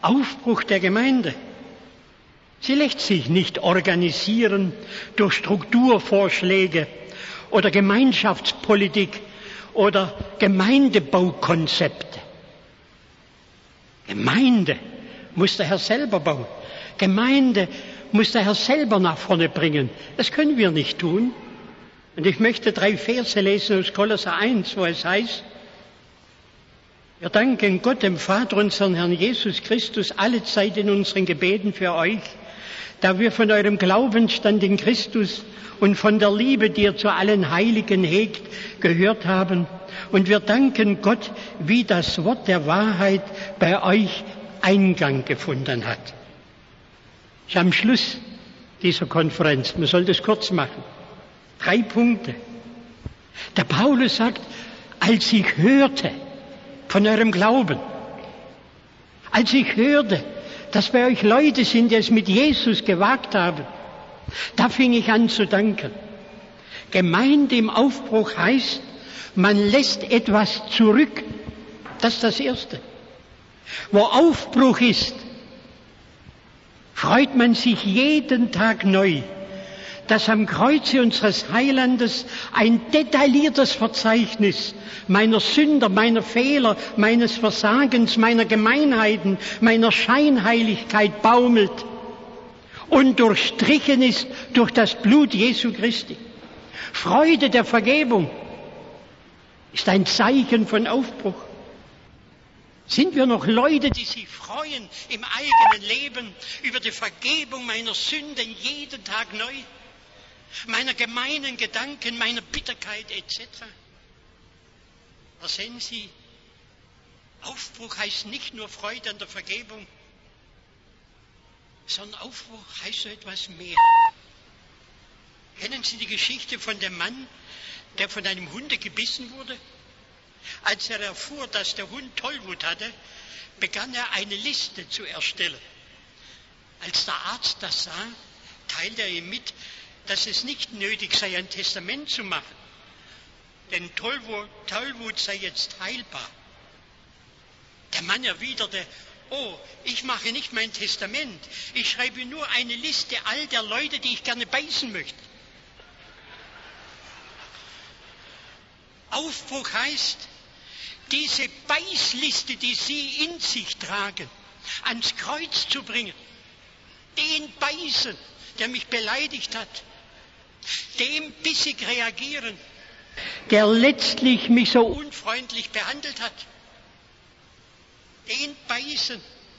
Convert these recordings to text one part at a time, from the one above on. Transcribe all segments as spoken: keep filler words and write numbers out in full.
Aufbruch der Gemeinde. Sie lässt sich nicht organisieren durch Strukturvorschläge oder Gemeinschaftspolitik oder Gemeindebaukonzepte. Gemeinde muss der Herr selber bauen. Gemeinde muss der Herr selber nach vorne bringen. Das können wir nicht tun. Und ich möchte drei Verse lesen aus Kolosser eins, wo es heißt: Wir danken Gott, dem Vater, unseren Herrn Jesus Christus, allezeit in unseren Gebeten für euch, da wir von eurem Glaubensstand in Christus und von der Liebe, die ihr zu allen Heiligen hegt, gehört haben. Und wir danken Gott, wie das Wort der Wahrheit bei euch Eingang gefunden hat. Ich am Schluss dieser Konferenz, man soll das kurz machen, drei Punkte. Der Paulus sagt, als ich hörte von eurem Glauben, als ich hörte, dass bei euch Leute sind, die es mit Jesus gewagt haben, da fing ich an zu danken. Gemeinde im Aufbruch heißt, man lässt etwas zurück. Das ist das Erste. Wo Aufbruch ist, freut man sich jeden Tag neu, dass am Kreuze unseres Heilandes ein detailliertes Verzeichnis meiner Sünder, meiner Fehler, meines Versagens, meiner Gemeinheiten, meiner Scheinheiligkeit baumelt und durchstrichen ist durch das Blut Jesu Christi. Freude der Vergebung ist ein Zeichen von Aufbruch. Sind wir noch Leute, die sich freuen im eigenen Leben über die Vergebung meiner Sünden jeden Tag neu, meiner gemeinen Gedanken, meiner Bitterkeit et cetera? Sehen Sie, Aufbruch heißt nicht nur Freude an der Vergebung, sondern Aufbruch heißt so etwas mehr. Kennen Sie die Geschichte von dem Mann, der von einem Hunde gebissen wurde? Als er erfuhr, dass der Hund Tollwut hatte, begann er eine Liste zu erstellen. Als der Arzt das sah, teilte er ihm mit, dass es nicht nötig sei, ein Testament zu machen, denn Tollwut, Tollwut sei jetzt heilbar. Der Mann erwiderte, oh, ich mache nicht mein Testament, ich schreibe nur eine Liste all der Leute, die ich gerne beißen möchte. Aufbruch heißt, diese Beißliste, die Sie in sich tragen, ans Kreuz zu bringen. Den beißen, der mich beleidigt hat. Dem bissig reagieren, der letztlich mich so unfreundlich behandelt hat. Den beißen,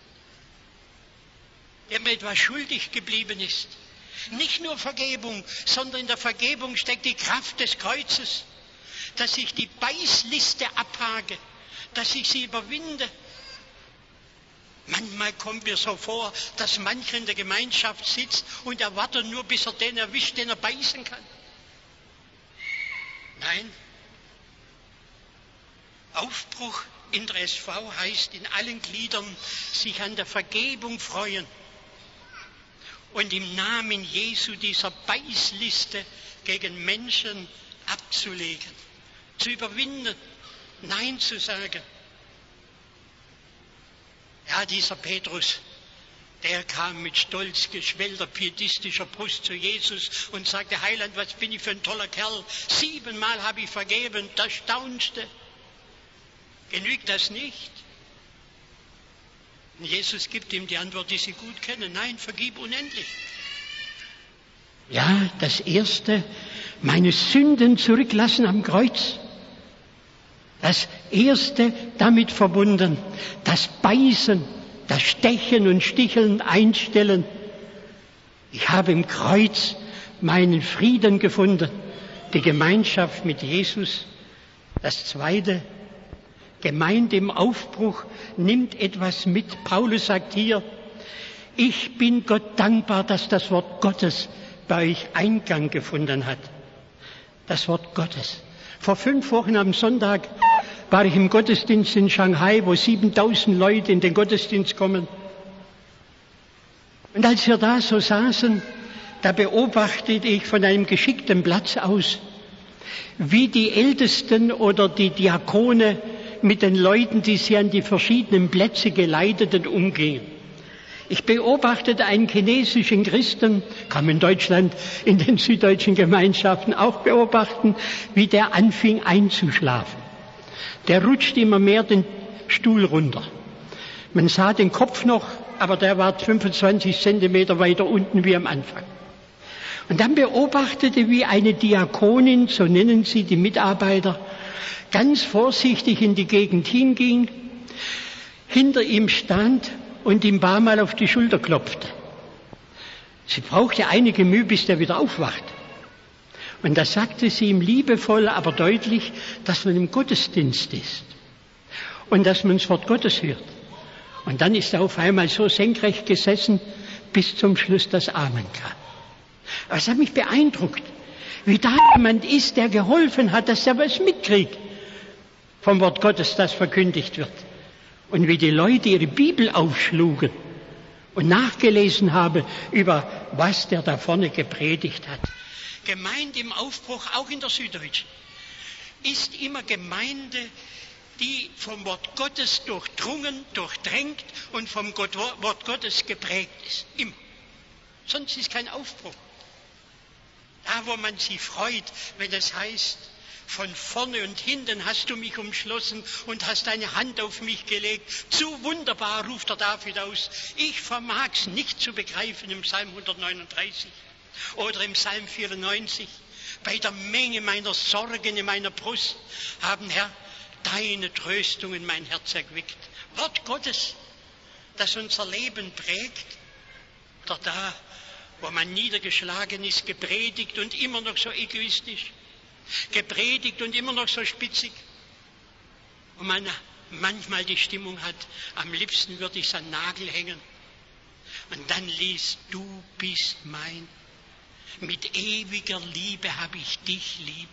der mir etwas schuldig geblieben ist. Nicht nur Vergebung, sondern in der Vergebung steckt die Kraft des Kreuzes, dass ich die Beißliste abhake, dass ich sie überwinde. Manchmal kommt mir so vor, dass mancher in der Gemeinschaft sitzt und er wartet nur, bis er den erwischt, den er beißen kann. Nein, Aufbruch in der S V heißt, in allen Gliedern sich an der Vergebung freuen und im Namen Jesu dieser Beißliste gegen Menschen abzulegen, zu überwinden, Nein zu sagen. Ja, dieser Petrus, der kam mit stolz geschwellter, pietistischer Brust zu Jesus und sagte, Heiland, was bin ich für ein toller Kerl, siebenmal habe ich vergeben, das staunste. Genügt das nicht? Und Jesus gibt ihm die Antwort, die Sie gut kennen, nein, vergib unendlich. Ja, das Erste, meine Sünden zurücklassen am Kreuz. Das Erste damit verbunden, das Beißen, das Stechen und Sticheln einstellen. Ich habe im Kreuz meinen Frieden gefunden, die Gemeinschaft mit Jesus. Das Zweite, Gemeinde im Aufbruch nimmt etwas mit. Paulus sagt hier, ich bin Gott dankbar, dass das Wort Gottes bei euch Eingang gefunden hat. Das Wort Gottes. Vor fünf Wochen am Sonntag war ich im Gottesdienst in Shanghai, wo siebentausend Leute in den Gottesdienst kommen. Und als wir da so saßen, da beobachtete ich von einem geschickten Platz aus, wie die Ältesten oder die Diakone mit den Leuten, die sie an die verschiedenen Plätze geleiteten, umgehen. Ich beobachtete einen chinesischen Christen, kann man in Deutschland in den süddeutschen Gemeinschaften auch beobachten, wie der anfing einzuschlafen. Der rutschte immer mehr den Stuhl runter. Man sah den Kopf noch, aber der war fünfundzwanzig Zentimeter weiter unten wie am Anfang. Und dann beobachtete, wie eine Diakonin, so nennen sie die Mitarbeiter, ganz vorsichtig in die Gegend hinging, hinter ihm stand und ihm ein paar Mal auf die Schulter klopfte. Sie brauchte einige Mühe, bis der wieder aufwacht. Und da sagte sie ihm liebevoll, aber deutlich, dass man im Gottesdienst ist und dass man das Wort Gottes hört. Und dann ist er auf einmal so senkrecht gesessen, bis zum Schluss das Amen kam. Aber es hat mich beeindruckt, wie da jemand ist, der geholfen hat, dass er was mitkriegt vom Wort Gottes, das verkündigt wird. Und wie die Leute ihre Bibel aufschlugen und nachgelesen haben über was der da vorne gepredigt hat. Gemeinde im Aufbruch, auch in der Süddeutschen, ist immer Gemeinde, die vom Wort Gottes durchdrungen, durchdrängt und vom Wort Gottes geprägt ist. Immer. Sonst ist kein Aufbruch. Da, wo man sich freut, wenn es heißt, von vorne und hinten hast du mich umschlossen und hast deine Hand auf mich gelegt. Zu wunderbar, ruft der David aus. Ich vermag's nicht zu begreifen im Psalm hundertneununddreißig oder im Psalm vierundneunzig. Bei der Menge meiner Sorgen in meiner Brust haben, Herr, deine Tröstungen mein Herz erquickt. Wort Gottes, das unser Leben prägt. Oder da, wo man niedergeschlagen ist, gepredigt und immer noch so egoistisch. Gepredigt und immer noch so spitzig. Und man manchmal die Stimmung hat, am liebsten würde ich es an den Nagel hängen. Und dann liest, du bist mein. Mit ewiger Liebe habe ich dich lieb.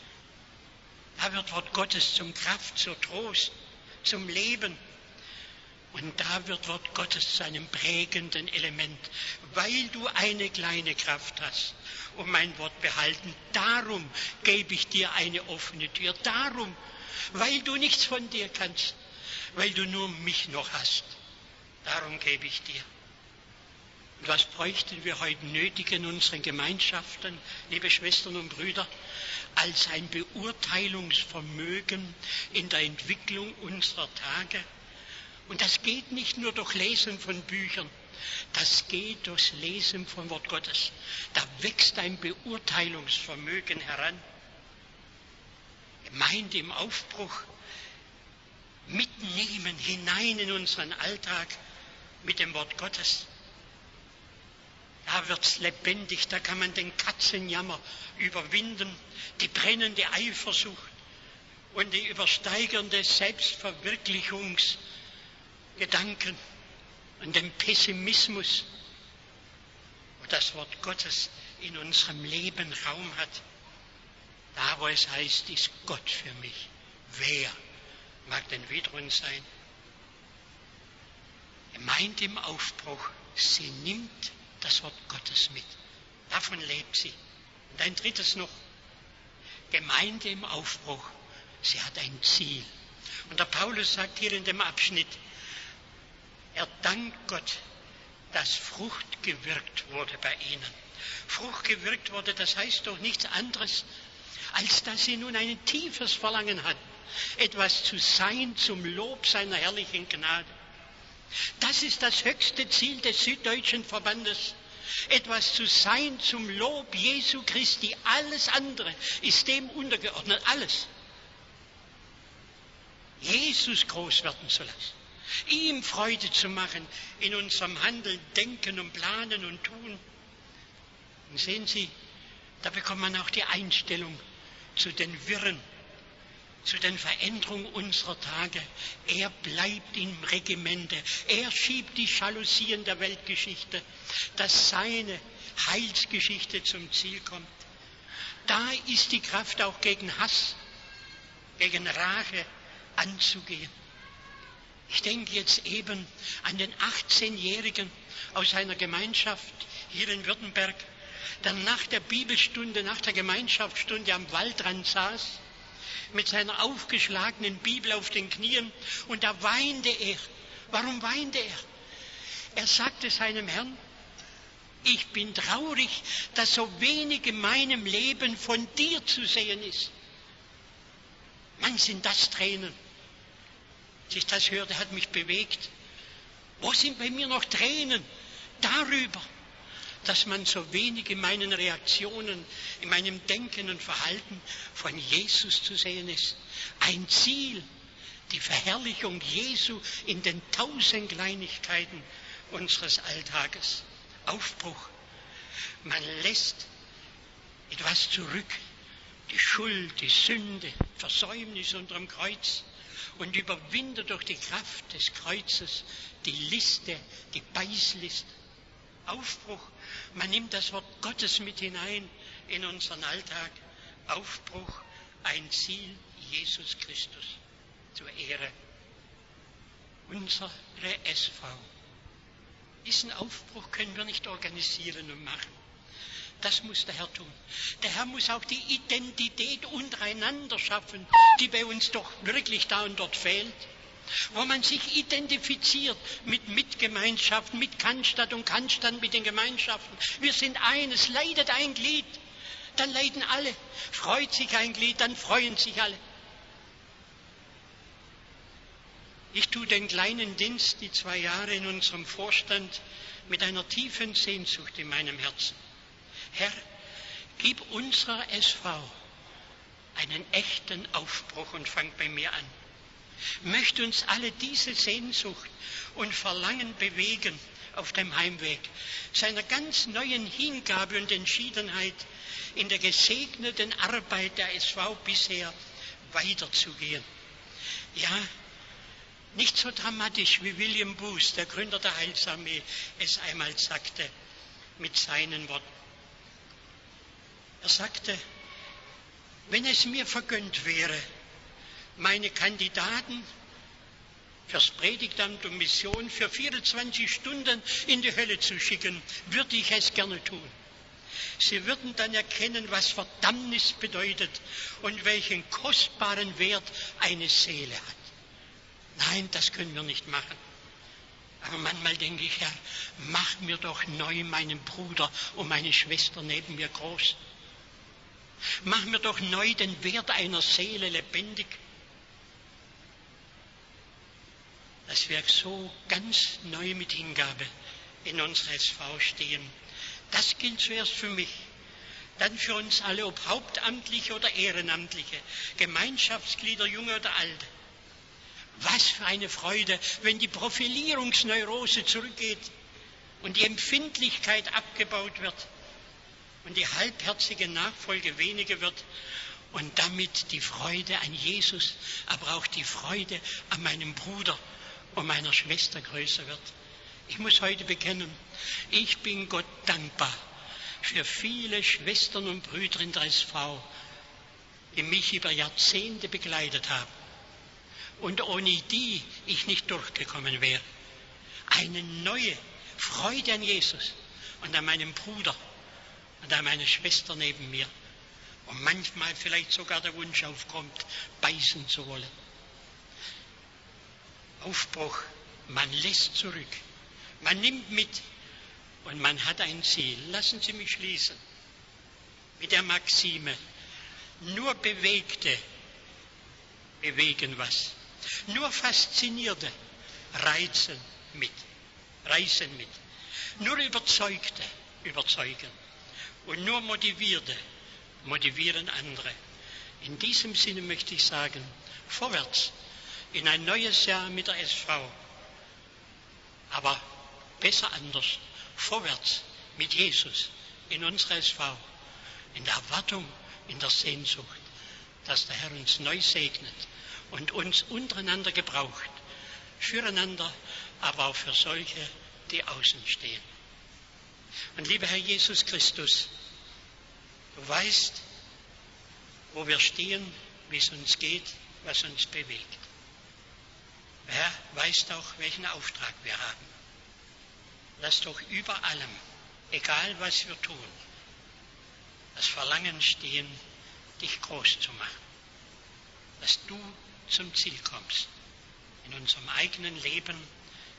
Da wird Wort Gottes zum Kraft, zum Trost, zum Leben. Und da wird Wort Gottes zu einem prägenden Element, weil du eine kleine Kraft hast und mein Wort behalten. Darum gebe ich dir eine offene Tür. Darum, weil du nichts von dir kannst, weil du nur mich noch hast. Darum gebe ich dir. Und was bräuchten wir heute nötig in unseren Gemeinschaften, liebe Schwestern und Brüder, als ein Beurteilungsvermögen in der Entwicklung unserer Tage? Und das geht nicht nur durch Lesen von Büchern, das geht durchs Lesen vom Wort Gottes. Da wächst ein Beurteilungsvermögen heran. Gemeinde im Aufbruch, mitnehmen hinein in unseren Alltag mit dem Wort Gottes. Da wird's lebendig, da kann man den Katzenjammer überwinden, die brennende Eifersucht und die übersteigernde Selbstverwirklichungsgedanken und den Pessimismus, wo das Wort Gottes in unserem Leben Raum hat. Da, wo es heißt, ist Gott für mich. Wer mag denn wider uns sein? Gemeinde im Aufbruch, sie nimmt das Wort Gottes mit. Davon lebt sie. Und ein drittes noch. Gemeinde im Aufbruch, sie hat ein Ziel. Und der Paulus sagt hier in dem Abschnitt, er dankt Gott, dass Frucht gewirkt wurde bei ihnen. Frucht gewirkt wurde, das heißt doch nichts anderes, als dass sie nun ein tiefes Verlangen hat, etwas zu sein zum Lob seiner herrlichen Gnade. Das ist das höchste Ziel des Süddeutschen Verbandes. Etwas zu sein zum Lob Jesu Christi. Alles andere ist dem untergeordnet. Alles. Jesus groß werden zu lassen. Ihm Freude zu machen in unserem Handeln, Denken und Planen und Tun. Und sehen Sie, da bekommt man auch die Einstellung zu den Wirren, zu den Veränderungen unserer Tage. Er bleibt im Regimente. Er schiebt die Jalousien der Weltgeschichte, dass seine Heilsgeschichte zum Ziel kommt. Da ist die Kraft auch gegen Hass, gegen Rache anzugehen. Ich denke jetzt eben an den achtzehnjährigen aus einer Gemeinschaft hier in Württemberg, der nach der Bibelstunde, nach der Gemeinschaftsstunde am Waldrand saß, mit seiner aufgeschlagenen Bibel auf den Knien, und da weinte er. Warum weinte er? Er sagte seinem Herrn, ich bin traurig, dass so wenig in meinem Leben von dir zu sehen ist. Mann, sind das Tränen. Als ich das hörte, hat mich bewegt. Wo sind bei mir noch Tränen darüber, dass man so wenig in meinen Reaktionen, in meinem Denken und Verhalten von Jesus zu sehen ist? Ein Ziel, die Verherrlichung Jesu in den tausend Kleinigkeiten unseres Alltages. Aufbruch. Man lässt etwas zurück. Die Schuld, die Sünde, Versäumnis unterm Kreuz und überwindet durch die Kraft des Kreuzes die Liste, die Beißliste. Aufbruch. Man nimmt das Wort Gottes mit hinein in unseren Alltag. Aufbruch, ein Ziel, Jesus Christus zur Ehre. Unsere S V. Diesen Aufbruch können wir nicht organisieren und machen. Das muss der Herr tun. Der Herr muss auch die Identität untereinander schaffen, die bei uns doch wirklich da und dort fehlt. Wo man sich identifiziert mit Mitgemeinschaften, mit Cannstatt und Cannstatt mit den Gemeinschaften. Wir sind eines, leidet ein Glied, dann leiden alle. Freut sich ein Glied, dann freuen sich alle. Ich tue den kleinen Dienst, die zwei Jahre in unserem Vorstand, mit einer tiefen Sehnsucht in meinem Herzen. Herr, gib unserer S V einen echten Aufbruch und fang bei mir an. Möchte uns alle diese Sehnsucht und Verlangen bewegen auf dem Heimweg, seiner ganz neuen Hingabe und Entschiedenheit in der gesegneten Arbeit der S V bisher weiterzugehen. Ja, nicht so dramatisch wie William Booth, der Gründer der Heilsarmee, es einmal sagte mit seinen Worten. Er sagte, wenn es mir vergönnt wäre, meine Kandidaten fürs Predigtamt und Mission für vierundzwanzig Stunden in die Hölle zu schicken, würde ich es gerne tun. Sie würden dann erkennen, was Verdammnis bedeutet und welchen kostbaren Wert eine Seele hat. Nein, das können wir nicht machen. Aber manchmal denke ich, Herr, mach mir doch neu meinen Bruder und meine Schwester neben mir groß. Mach mir doch neu den Wert einer Seele lebendig. Dass wir so ganz neu mit Hingabe in unserer S V stehen. Das gilt zuerst für mich, dann für uns alle, ob Hauptamtliche oder Ehrenamtliche, Gemeinschaftsglieder, Junge oder Alte. Was für eine Freude, wenn die Profilierungsneurose zurückgeht und die Empfindlichkeit abgebaut wird und die halbherzige Nachfolge weniger wird und damit die Freude an Jesus, aber auch die Freude an meinem Bruder und meiner Schwester größer wird. Ich muss heute bekennen, ich bin Gott dankbar für viele Schwestern und Brüder in der S V, die mich über Jahrzehnte begleitet haben und ohne die ich nicht durchgekommen wäre. Eine neue Freude an Jesus und an meinem Bruder und an meine Schwester neben mir. Und manchmal vielleicht sogar der Wunsch aufkommt, beißen zu wollen. Aufbruch, man lässt zurück, man nimmt mit und man hat ein Ziel. Lassen Sie mich schließen mit der Maxime, nur Bewegte bewegen was, nur Faszinierte reizen mit, reißen mit, nur Überzeugte überzeugen und nur Motivierte motivieren andere. In diesem Sinne möchte ich sagen, vorwärts in ein neues Jahr mit der S V, aber besser anders, vorwärts mit Jesus in unserer S V, in der Erwartung, in der Sehnsucht, dass der Herr uns neu segnet und uns untereinander gebraucht, füreinander, aber auch für solche, die außen stehen. Und lieber Herr Jesus Christus, du weißt, wo wir stehen, wie es uns geht, was uns bewegt. Herr, weißt auch, welchen Auftrag wir haben. Lass doch über allem, egal was wir tun, das Verlangen stehen, dich groß zu machen. Dass du zum Ziel kommst, in unserem eigenen Leben,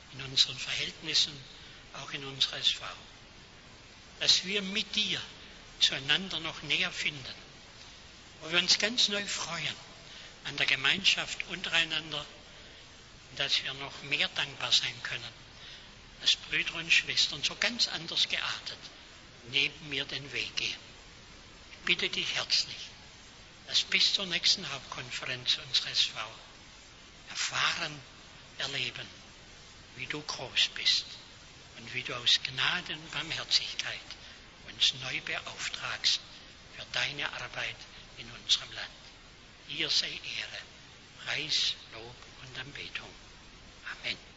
in unseren Verhältnissen, auch in unserer S V. Dass wir mit dir zueinander noch näher finden, wo wir uns ganz neu freuen an der Gemeinschaft untereinander, dass wir noch mehr dankbar sein können, dass Brüder und Schwestern so ganz anders geartet neben mir den Weg gehen. Ich bitte dich herzlich, dass bis zur nächsten Hauptkonferenz unserer S V erfahren, erleben, wie du groß bist und wie du aus Gnade und Barmherzigkeit uns neu beauftragst für deine Arbeit in unserem Land. Dir sei Ehre, Preis, Lob und Anbetung. Amen.